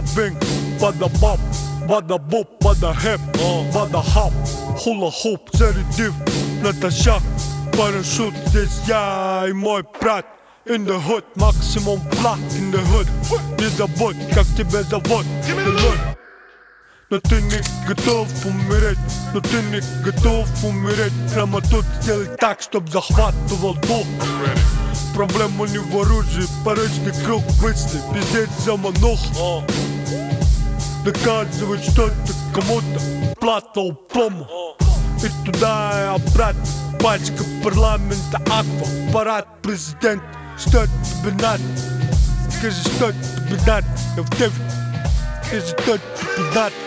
bing, bada bop, bada boop, bada hip, bada hop, hula hoop, зарядив на тащак, парашют. Здесь я и мой брат in the hood, максимум флаг in the hood. Не забудь, как тебя зовут, но ты не готов умереть, но ты не готов умереть. Прямо тут сделай так, чтоб захватывал дух. Проблема не в оружии, порочный круг мысли, пиздец заманух. Доказывать что-то кому-то, плата у плома. И туда и обратно, пачка парламента, аква, парад, президент. Что тебе надо? Скажи, что тебе надо? Я в тебе. Скажи, что тебе надо?